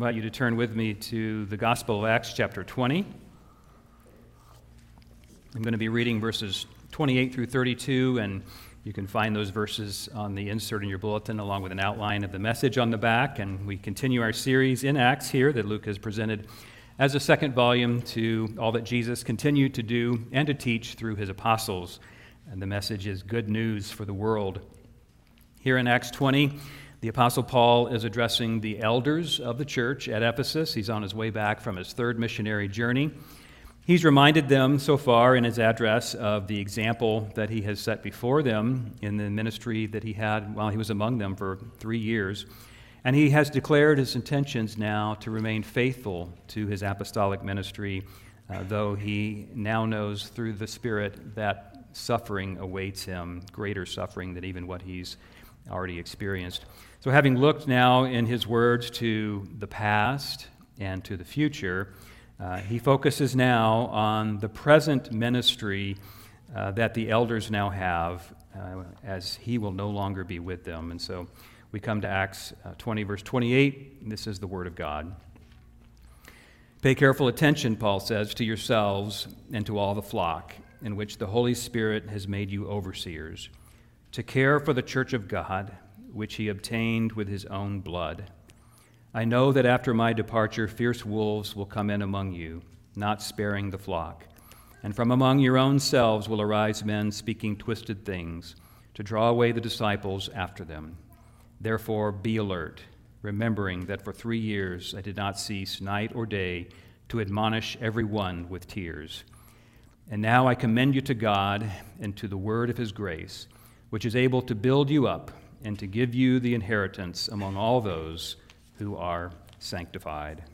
invite you to turn with me to the Gospel of Acts, chapter 20. I'm going to be reading verses 28 through 32, and you can find those verses on the insert in your bulletin, along with an outline of the message on the back. And we continue our series in Acts here that Luke has presented as a second volume to all that Jesus continued to do and to teach through his apostles. And the message is good news for the world. Here in Acts 20, the Apostle Paul is addressing the elders of the church at Ephesus. He's on his way back from his third missionary journey. He's reminded them so far in his address of the example that he has set before them in the ministry that he had while he was among them for 3 years. And he has declared his intentions now to remain faithful to his apostolic ministry, though he now knows through the Spirit that suffering awaits him, greater suffering than even what he's already experienced. So having looked now in his words to the past and to the future, he focuses now on the present ministry that the elders now have, as he will no longer be with them. And so we come to Acts 20, verse 28. This is the word of God. Pay careful attention, Paul says, to yourselves and to all the flock in which the Holy Spirit has made you overseers, to care for the church of God, which he obtained with his own blood. I know that after my departure, fierce wolves will come in among you, not sparing the flock. And from among your own selves will arise men speaking twisted things, to draw away the disciples after them. Therefore, be alert, remembering that for 3 years I did not cease night or day to admonish every one with tears. And now I commend you to God and to the word of his grace, which is able to build you up and to give you the inheritance among all those who are sanctified.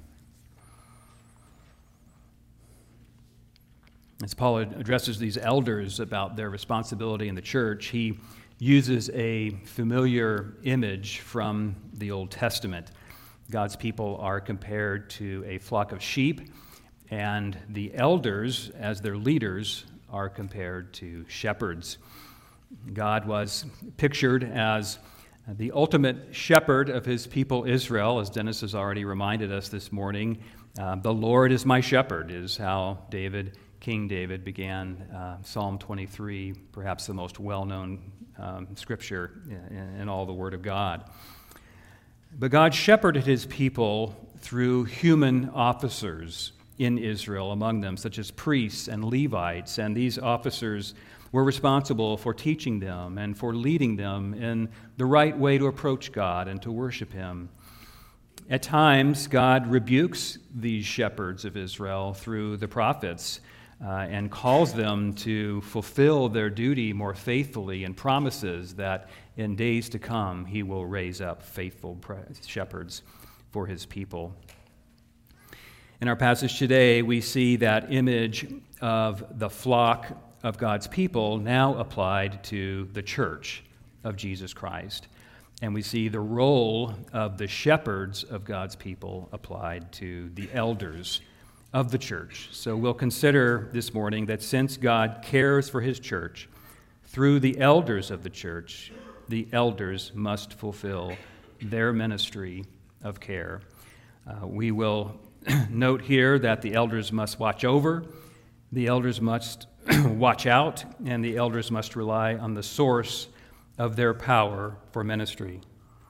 As Paul addresses these elders about their responsibility in the church, he uses a familiar image from the Old Testament. God's people are compared to a flock of sheep, and the elders, as their leaders, are compared to shepherds. God was pictured as the ultimate shepherd of his people Israel, as Dennis has already reminded us this morning. The Lord is my shepherd is how King David began Psalm 23, perhaps the most well-known scripture in all the Word of God. But God shepherded his people through human officers in Israel among them, such as priests and Levites, and these officers were responsible for teaching them and for leading them in the right way to approach God and to worship him. At times, God rebukes these shepherds of Israel through the prophets and calls them to fulfill their duty more faithfully and promises that in days to come he will raise up faithful shepherds for his people. In our passage today, we see that image of the flock of God's people now applied to the church of Jesus Christ. And we see the role of the shepherds of God's people applied to the elders of the church. So we'll consider this morning that since God cares for his church through the elders of the church, the elders must fulfill their ministry of care. We will note here that the elders must watch over, the elders must watch out, and the elders must rely on the source of their power for ministry.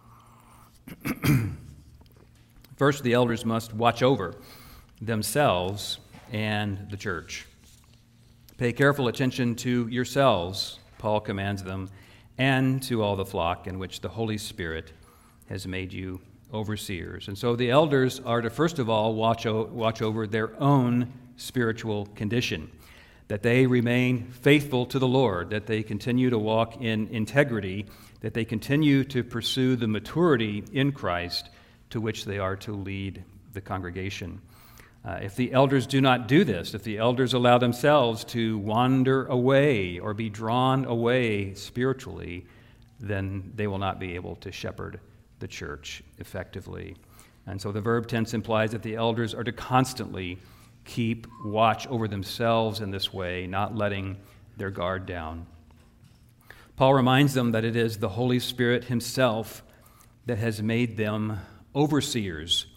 First, the elders must watch over themselves and the church. Pay careful attention to yourselves, Paul commands them, and to all the flock in which the Holy Spirit has made you overseers. And so the elders are to first of all watch over their own spiritual condition, that they remain faithful to the Lord, that they continue to walk in integrity, that they continue to pursue the maturity in Christ to which they are to lead the congregation. If the elders do not do this, if the elders allow themselves to wander away or be drawn away spiritually, then they will not be able to shepherd the church effectively. And so the verb tense implies that the elders are to constantly keep watch over themselves in this way, not letting their guard down. Paul reminds them that it is the Holy Spirit himself that has made them overseers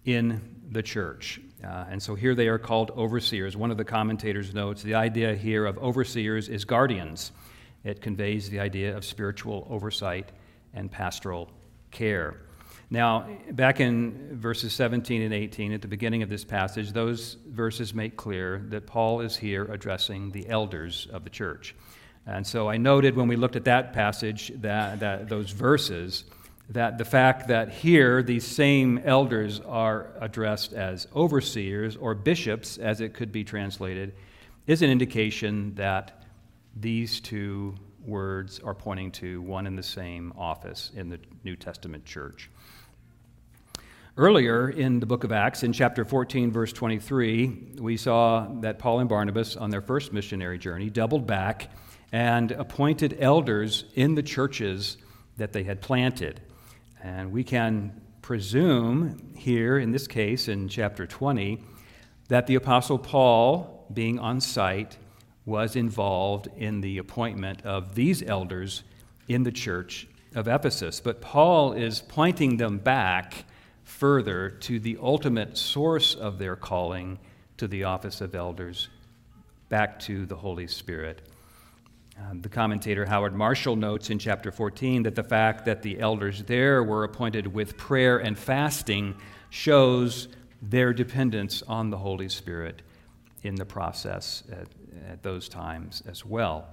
in the church. And so here they are called overseers. One of the commentators notes the idea here of overseers is guardians. It conveys the idea of spiritual oversight and pastoral care. Now, back in verses 17 and 18, at the beginning of this passage, those verses make clear that Paul is here addressing the elders of the church. And so I noted when we looked at that passage, that those verses, that the fact that here these same elders are addressed as overseers or bishops, as it could be translated, is an indication that these two words are pointing to one and the same office in the New Testament church. Earlier in the book of Acts, in chapter 14, verse 23, we saw that Paul and Barnabas, on their first missionary journey, doubled back and appointed elders in the churches that they had planted. And we can presume here, in this case, in chapter 20, that the Apostle Paul, being on site, was involved in the appointment of these elders in the church of Ephesus. But Paul is pointing them back further to the ultimate source of their calling to the office of elders, back to the Holy Spirit. The commentator Howard Marshall notes in chapter 14 that the fact that the elders there were appointed with prayer and fasting shows their dependence on the Holy Spirit in the process at those times as well.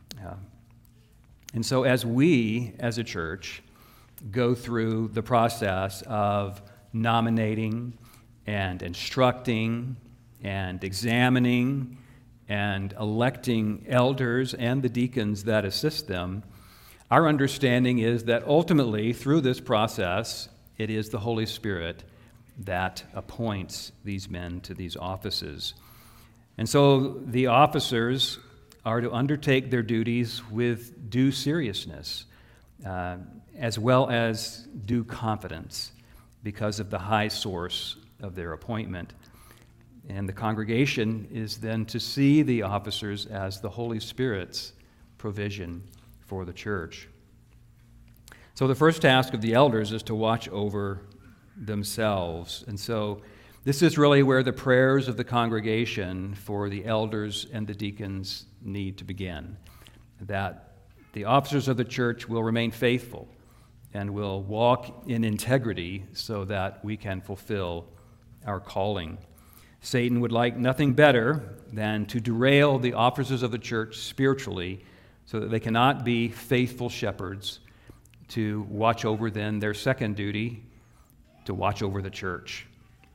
And so as we, as a church, go through the process of nominating and instructing and examining and electing elders and the deacons that assist them, our understanding is that ultimately, through this process, it is the Holy Spirit that appoints these men to these offices. And so the officers are to undertake their duties with due seriousness, as well as due confidence, because of the high source of their appointment. And the congregation is then to see the officers as the Holy Spirit's provision for the church. So the first task of the elders is to watch over themselves. And so this is really where the prayers of the congregation for the elders and the deacons need to begin, that the officers of the church will remain faithful and will walk in integrity so that we can fulfill our calling. Satan would like nothing better than to derail the officers of the church spiritually so that they cannot be faithful shepherds to watch over then their second duty, to watch over the church.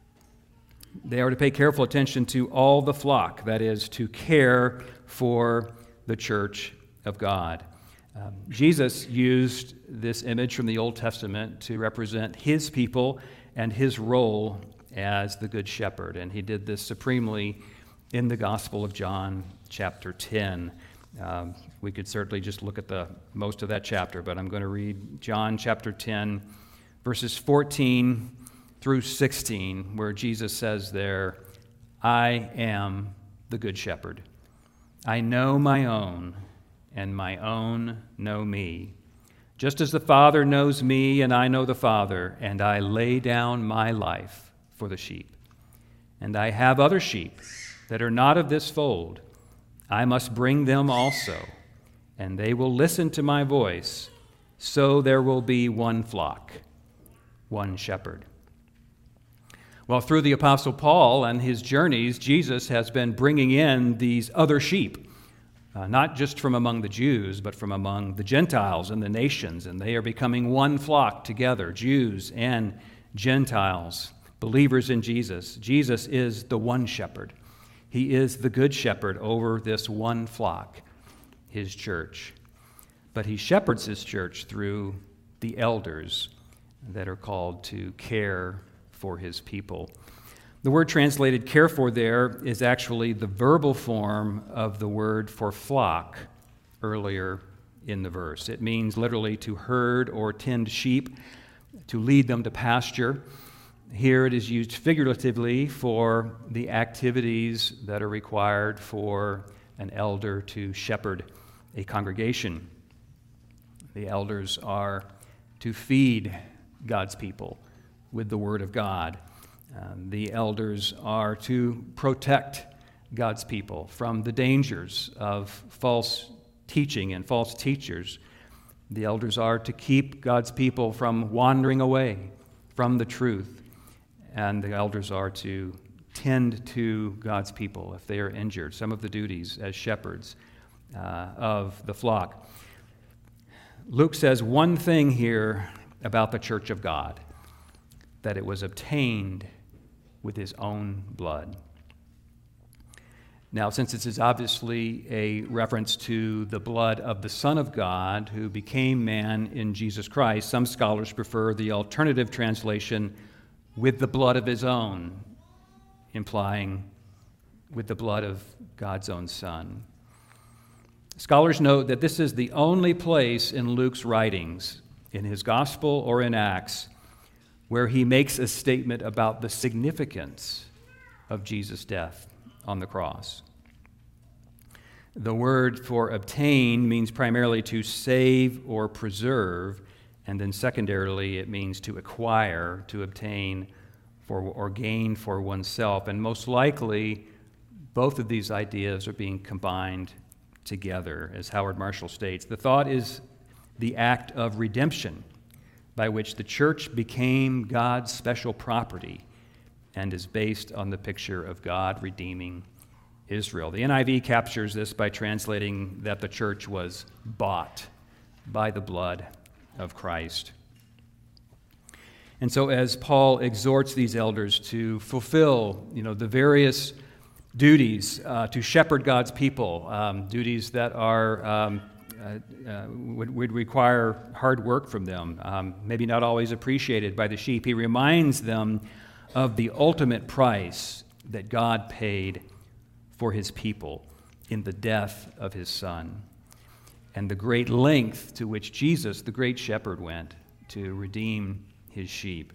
They are to pay careful attention to all the flock, that is, to care for the church of God. Jesus used this image from the Old Testament to represent his people and his role as the Good Shepherd, and he did this supremely in the Gospel of John, chapter 10. We could certainly just look at most of that chapter, but I'm going to read John chapter 10, verses 14 through 16, where Jesus says there, "I am the Good Shepherd. I know my own, and my own know me. Just as the Father knows me, and I know the Father, and I lay down my life for the sheep. And I have other sheep that are not of this fold. I must bring them also, and they will listen to my voice. So there will be one flock, one shepherd." Well, through the Apostle Paul and his journeys, Jesus has been bringing in these other sheep, not just from among the Jews, but from among the Gentiles and the nations, and they are becoming one flock together, Jews and Gentiles, believers in Jesus. Jesus is the one shepherd. He is the good shepherd over this one flock, his church. But he shepherds his church through the elders that are called to care for his people. The word translated care for there is actually the verbal form of the word for flock earlier in the verse. It means literally to herd or tend sheep, to lead them to pasture. Here it is used figuratively for the activities that are required for an elder to shepherd a congregation. The elders are to feed God's people with the Word of God, The elders are to protect God's people from the dangers of false teaching and false teachers. The elders are to keep God's people from wandering away from the truth. And the elders are to tend to God's people if they are injured, some of the duties as shepherds of the flock. Luke says one thing here about the church of God, that it was obtained with his own blood. Now, since this is obviously a reference to the blood of the Son of God who became man in Jesus Christ, some scholars prefer the alternative translation, with the blood of his own, implying with the blood of God's own Son. Scholars note that this is the only place in Luke's writings, in his Gospel or in Acts, where he makes a statement about the significance of Jesus' death on the cross. The word for obtain means primarily to save or preserve, and then secondarily it means to acquire, to obtain or gain for oneself. And most likely, both of these ideas are being combined together, as Howard Marshall states. The thought is the act of redemption by which the church became God's special property and is based on the picture of God redeeming Israel. The NIV captures this by translating that the church was bought by the blood of Christ. And so as Paul exhorts these elders to fulfill, the various duties to shepherd God's people, duties that are would require hard work from them, maybe not always appreciated by the sheep. He reminds them of the ultimate price that God paid for his people in the death of his Son, and the great length to which Jesus, the great shepherd, went to redeem his sheep.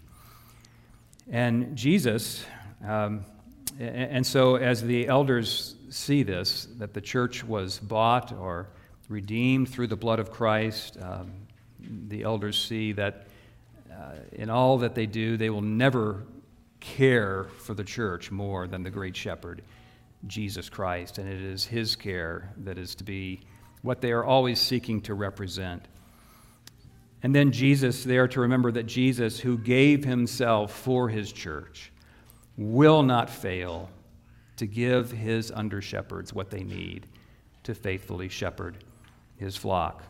And Jesus, and so as the elders see this, that the church was bought or redeemed through the blood of Christ, the elders see that in all that they do, they will never care for the church more than the great shepherd, Jesus Christ. And it is his care that is to be what they are always seeking to represent. And then Jesus, they are to remember that Jesus, who gave himself for his church, will not fail to give his under-shepherds what they need to faithfully shepherd his flock.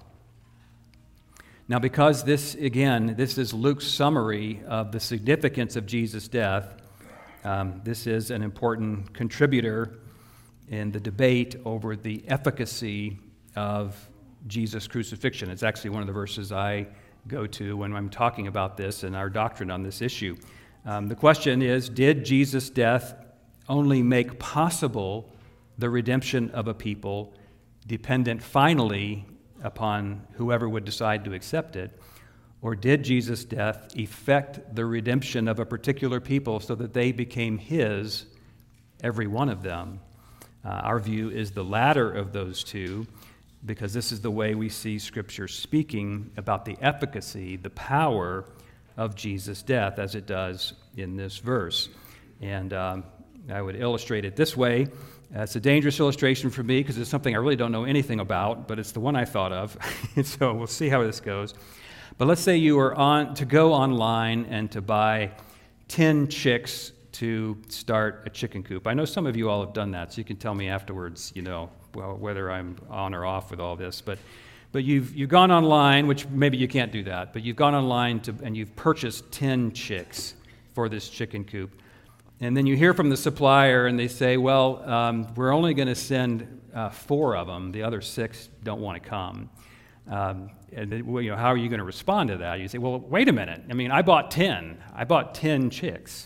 Now, because this is Luke's summary of the significance of Jesus' death, this is an important contributor in the debate over the efficacy of Jesus' crucifixion. It's actually one of the verses I go to when I'm talking about this and our doctrine on this issue. The question is, did Jesus' death only make possible the redemption of a people, dependent finally upon whoever would decide to accept it, or did Jesus' death effect the redemption of a particular people so that they became his, every one of them? Our view is the latter of those two, because this is the way we see Scripture speaking about the efficacy, the power of Jesus' death, as it does in this verse. And I would illustrate it this way. It's a dangerous illustration for me because it's something I really don't know anything about, but it's the one I thought of. So we'll see how this goes. But let's say you are to go online and to buy 10 chicks to start a chicken coop. I know some of you all have done that, so you can tell me afterwards, whether I'm on or off with all this. But you've gone online, which maybe you can't do that, but you've gone online and you've purchased 10 chicks for this chicken coop. And then you hear from the supplier, and they say, well, we're only going to send 4 of them. The other 6 don't want to come. How are you going to respond to that? You say, well, wait a minute. I bought 10. I bought 10 chicks.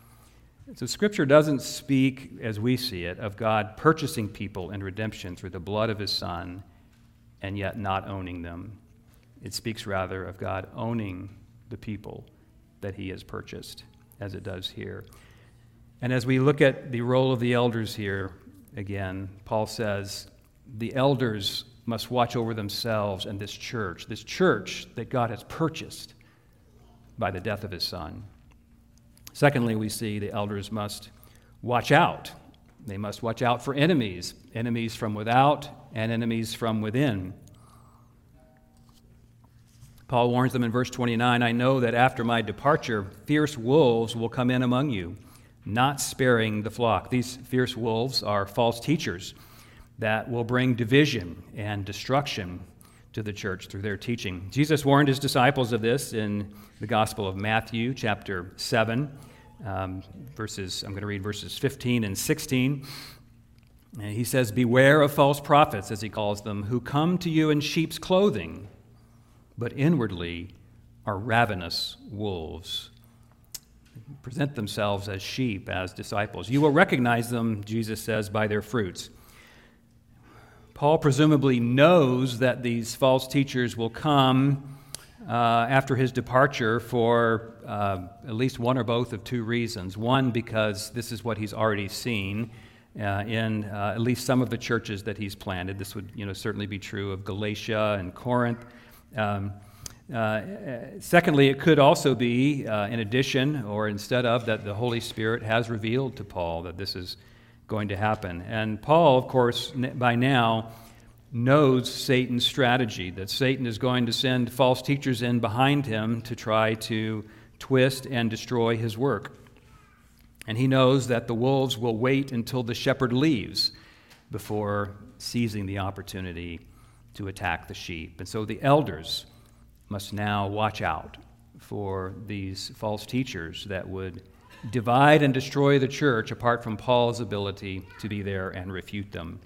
So Scripture doesn't speak, as we see it, of God purchasing people in redemption through the blood of his Son and yet not owning them. It speaks rather of God owning the people that he has purchased, as it does here. And as we look at the role of the elders here, again, Paul says, the elders must watch over themselves and this church that God has purchased by the death of his Son. Secondly, we see the elders must watch out. They must watch out for enemies from without and enemies from within. Paul warns them in verse 29, I know that after my departure, fierce wolves will come in among you, not sparing the flock. These fierce wolves are false teachers that will bring division and destruction to the church through their teaching. Jesus warned his disciples of this in the Gospel of Matthew, chapter 7, I'm going to read verses 15 and 16. And he says, beware of false prophets, as he calls them, who come to you in sheep's clothing, but inwardly are ravenous wolves. They present themselves as sheep, as disciples. You will recognize them, Jesus says, by their fruits. Paul presumably knows that these false teachers will come after his departure for at least one or both of two reasons. One, because this is what he's already seen in at least some of the churches that he's planted. This would certainly be true of Galatia and Corinth. Secondly, it could also be, in addition or instead of, that the Holy Spirit has revealed to Paul that this is going to happen. And Paul, of course, by now knows Satan's strategy, that Satan is going to send false teachers in behind him to try to twist and destroy his work. And he knows that the wolves will wait until the shepherd leaves before seizing the opportunity to attack the sheep. And so the elders must now watch out for these false teachers that would divide and destroy the church apart from Paul's ability to be there and refute them.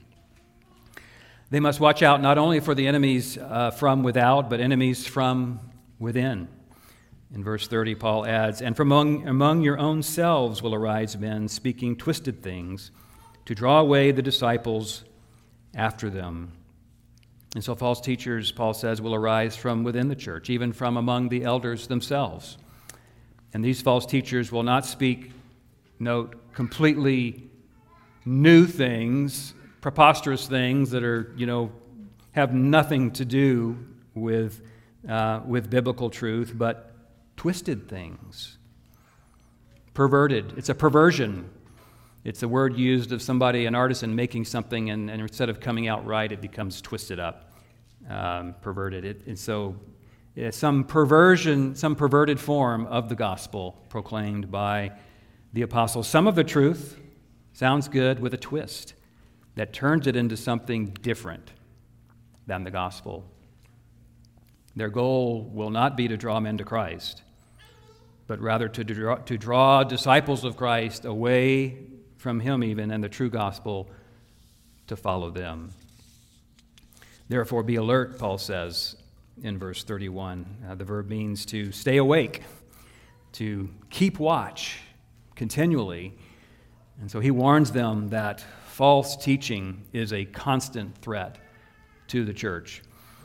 They must watch out not only for the enemies from without, but enemies from within. In verse 30, Paul adds, and from among your own selves will arise men speaking twisted things to draw away the disciples after them. And so false teachers, Paul says, will arise from within the church, even from among the elders themselves. And these false teachers will not speak, note, completely new things, preposterous things that are, have nothing to do with biblical truth, but twisted things. Perverted. It's a perversion. It's a word used of somebody, an artisan, making something, and instead of coming out right, it becomes twisted up, perverted. And so some perversion, some perverted form of the gospel proclaimed by the apostles. Some of the truth sounds good with a twist that turns it into something different than the gospel. Their goal will not be to draw men to Christ, but rather to draw disciples of Christ away from him even and the true gospel to follow them. Therefore, be alert, Paul says in verse 31. The verb means to stay awake, to keep watch continually. And so he warns them that false teaching is a constant threat to the church.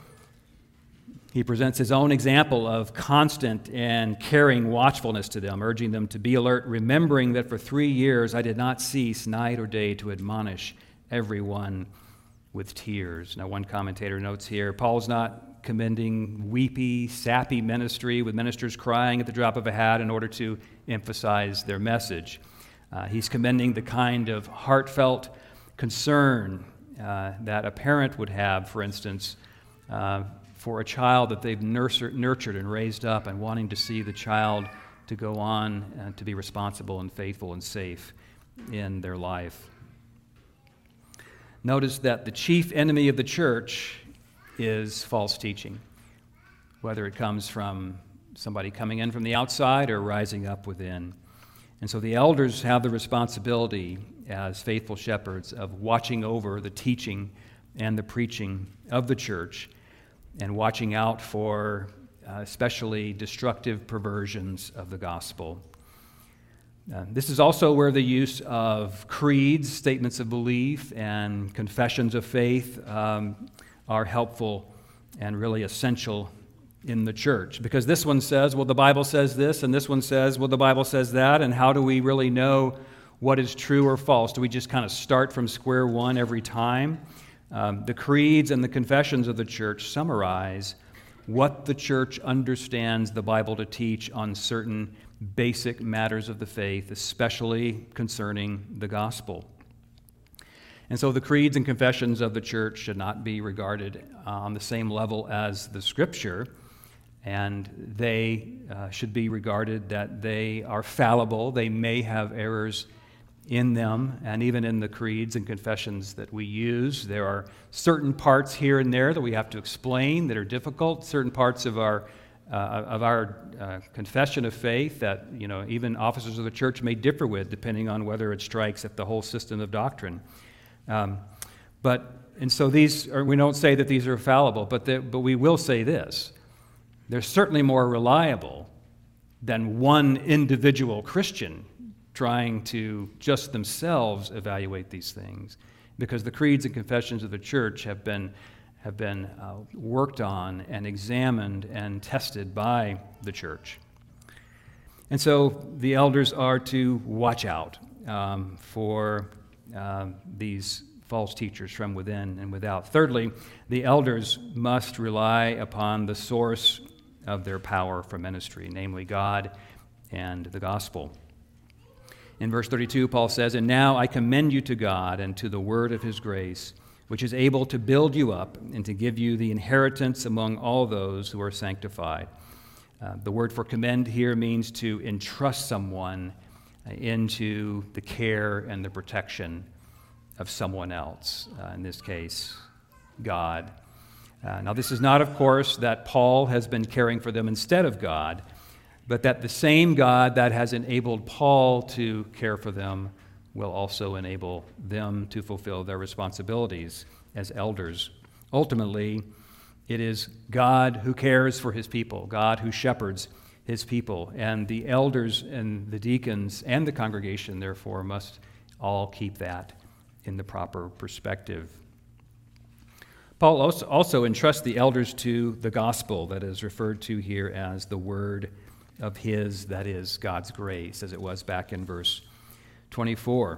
He presents his own example of constant and caring watchfulness to them, urging them to be alert, remembering that for 3 years I did not cease night or day to admonish everyone with tears. Now, one commentator notes here, Paul's not commending weepy, sappy ministry with ministers crying at the drop of a hat in order to emphasize their message. He's commending the kind of heartfelt concern that a parent would have, for instance, for a child that they've nurtured and raised up, and wanting to see the child to go on and to be responsible and faithful and safe in their life. Notice that the chief enemy of the church is false teaching, whether it comes from somebody coming in from the outside or rising up within. And so the elders have the responsibility as faithful shepherds of watching over the teaching and the preaching of the church, and watching out for especially destructive perversions of the gospel. This is also where the use of creeds, statements of belief, and confessions of faith are helpful and really essential in the church. Because this one says, well, the Bible says this, and this one says, well, the Bible says that, and how do we really know what is true or false? Do we just kind of start from square one every time? The creeds and the confessions of the church summarize what the church understands the Bible to teach on certain basic matters of the faith, especially concerning the gospel. And so the creeds and confessions of the church should not be regarded on the same level as the Scripture, and they should be regarded that they are fallible. They may have errors in them, and even in the creeds and confessions that we use, there are certain parts here and there that we have to explain that are difficult, certain parts of our confession of faith that even officers of the church may differ with, depending on whether it strikes at the whole system of doctrine. And so we don't say that these are fallible, but we will say this: they're certainly more reliable than one individual Christian trying to just themselves evaluate these things, because the creeds and confessions of the church have been worked on and examined and tested by the church. And so the elders are to watch out for these false teachers from within and without. Thirdly, the elders must rely upon the source of their power for ministry, namely God and the gospel. In verse 32, Paul says, "And now I commend you to God and to the word of his grace, which is able to build you up and to give you the inheritance among all those who are sanctified." The word for commend here means to entrust someone into the care and the protection of someone else, in this case, God. Now, this is not, of course, that Paul has been caring for them instead of God, but that the same God that has enabled Paul to care for them will also enable them to fulfill their responsibilities as elders. Ultimately, it is God who cares for his people, God who shepherds his people, and the elders and the deacons and the congregation, therefore, must all keep that in the proper perspective. Paul also entrusts the elders to the gospel that is referred to here as the word of his, that is, God's grace, as it was back in verse 24.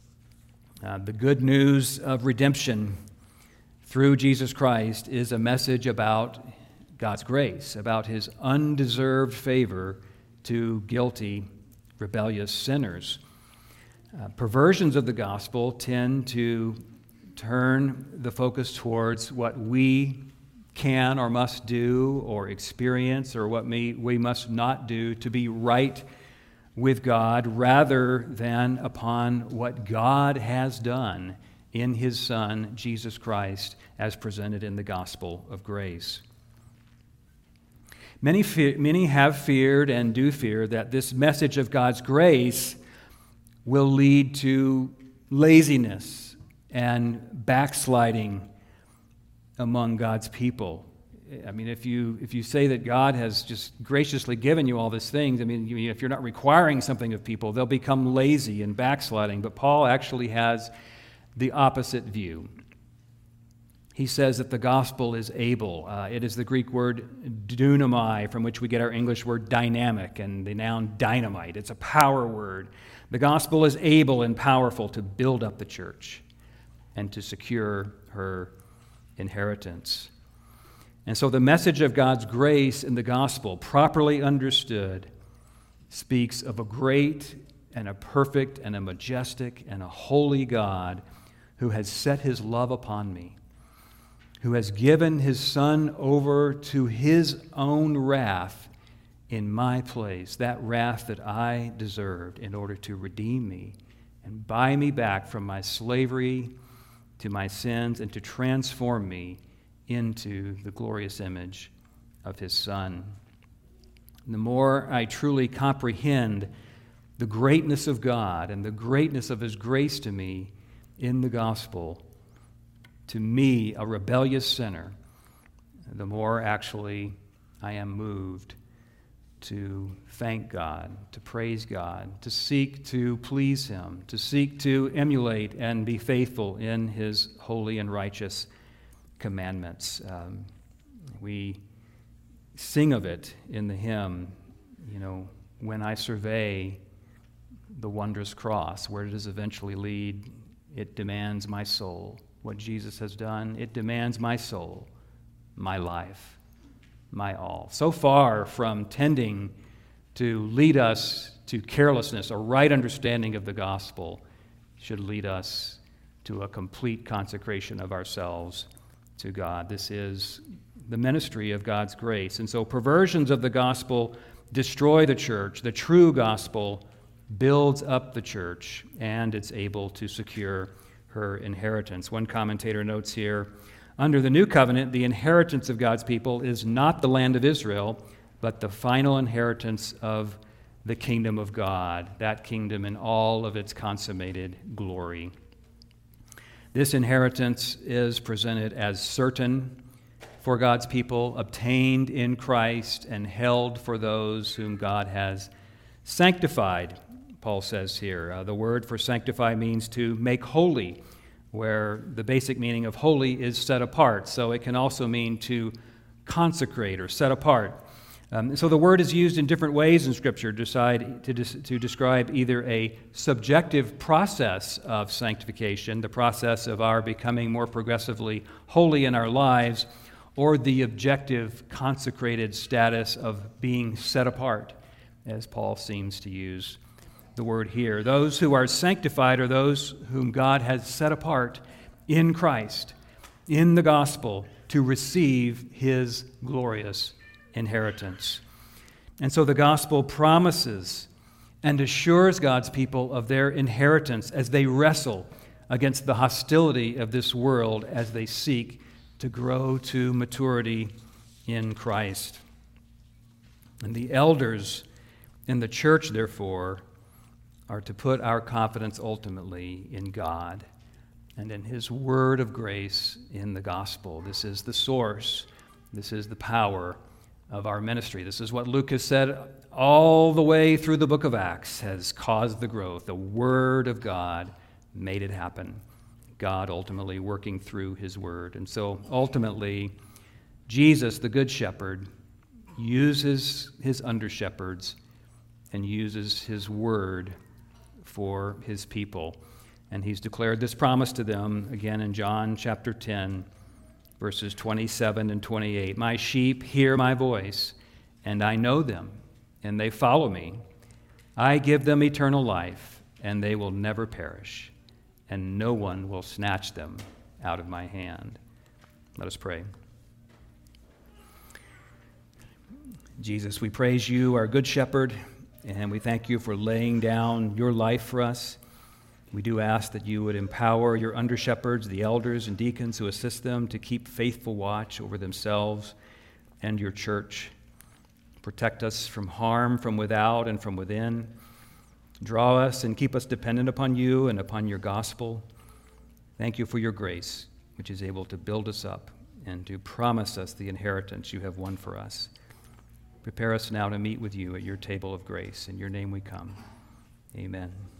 The good news of redemption through Jesus Christ is a message about God's grace, about his undeserved favor to guilty, rebellious sinners. Perversions of the gospel tend to turn the focus towards what we can or must do or experience, or what we must not do to be right with God, rather than upon what God has done in his Son, Jesus Christ, as presented in the gospel of grace. Many have feared and do fear that this message of God's grace will lead to laziness and backsliding among God's people. I mean, if you say that God has just graciously given you all these things, I mean, if you're not requiring something of people, they'll become lazy and backsliding. But Paul actually has the opposite view. He says that the gospel is able. It is the Greek word dunamai, from which we get our English word dynamic, and the noun dynamite. It's a power word. The gospel is able and powerful to build up the church and to secure her inheritance. And so the message of God's grace in the gospel, properly understood, speaks of a great and a perfect and a majestic and a holy God who has set his love upon me, who has given his Son over to his own wrath in my place, that wrath that I deserved, in order to redeem me and buy me back from my slavery to my sins and to transform me into the glorious image of his Son. And the more I truly comprehend the greatness of God and the greatness of his grace to me in the gospel, to me, a rebellious sinner, the more actually I am moved to thank God, to praise God, to seek to please him, to seek to emulate and be faithful in his holy and righteous commandments. We sing of it in the hymn, when I survey the wondrous cross, where does it eventually lead? It demands my soul. What Jesus has done, it demands my soul, my life, my all. So far from tending to lead us to carelessness. A right understanding of the gospel should lead us to a complete consecration of ourselves to God. This is the ministry of God's grace. And so perversions of the gospel destroy the church. The true gospel builds up the church, and it's able to secure her inheritance. One commentator notes here, under the new covenant, the inheritance of God's people is not the land of Israel, but the final inheritance of the kingdom of God, that kingdom in all of its consummated glory. This inheritance is presented as certain for God's people, obtained in Christ, and held for those whom God has sanctified, Paul says here. The word for sanctify means to make holy, where the basic meaning of holy is set apart. So it can also mean to consecrate or set apart. So the word is used in different ways in Scripture to describe either a subjective process of sanctification, the process of our becoming more progressively holy in our lives, or the objective consecrated status of being set apart, as Paul seems to use the word here. Those who are sanctified are those whom God has set apart in Christ, in the gospel, to receive his glorious inheritance. And so the gospel promises and assures God's people of their inheritance as they wrestle against the hostility of this world as they seek to grow to maturity in Christ. And the elders in the church, therefore, are to put our confidence ultimately in God and in his word of grace in the gospel. This is the source. This is the power of our ministry. This is what Luke has said all the way through the book of Acts has caused the growth. The word of God made it happen. God ultimately working through his word. And so ultimately, Jesus, the good shepherd, uses his under-shepherds and uses his word for his people. And he's declared this promise to them again in John chapter 10, verses 27 and 28. My sheep hear my voice, and I know them, and they follow me. I give them eternal life, and they will never perish, and no one will snatch them out of my hand. Let us pray. Jesus, we praise you, our good shepherd, and we thank you for laying down your life for us. We do ask that you would empower your under-shepherds, the elders and deacons who assist them, to keep faithful watch over themselves and your church. Protect us from harm from without and from within. Draw us and keep us dependent upon you and upon your gospel. Thank you for your grace, which is able to build us up and to promise us the inheritance you have won for us. Prepare us now to meet with you at your table of grace. In your name we come. Amen.